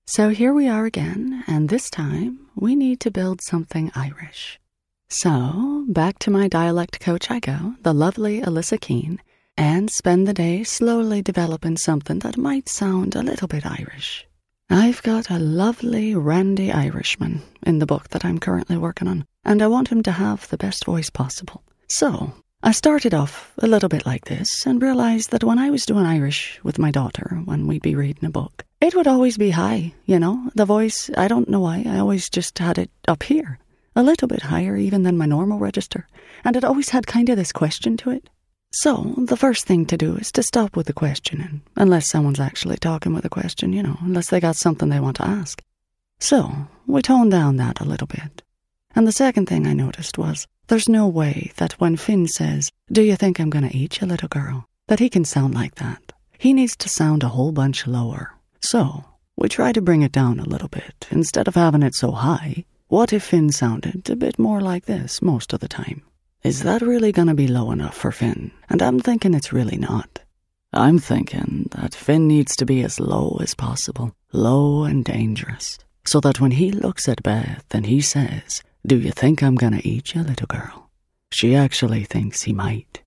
So here we are again, and this time we need to build something Irish. So back to my dialect coach I go, the lovely Alyssa Keane, and spend the day slowly developing something that might sound a little bit Irish. I've got a lovely Randy Irishman in the book that I'm currently working on, and I want him to have the best voice possible. So I started off a little bit like this and realized that when I was doing Irish with my daughter, when we'd be reading a book, it would always be high, the voice. I don't know why, I always just had it up here, a little bit higher even than my normal register, and it always had kind of this question to it. So the first thing to do is to stop with the questioning, unless someone's actually talking with a question, unless they got something they want to ask. So we toned down that a little bit. And the second thing I noticed was, there's no way that when Finn says, "Do you think I'm going to eat you, little girl?" that he can sound like that. He needs to sound a whole bunch lower. So we try to bring it down a little bit. Instead of having it so high, what if Finn sounded a bit more like this most of the time? Is that really going to be low enough for Finn? And I'm thinking it's really not. I'm thinking that Finn needs to be as low as possible, low and dangerous, so that when he looks at Beth and he says, "Do you think I'm going to eat you, little girl?" she actually thinks he might.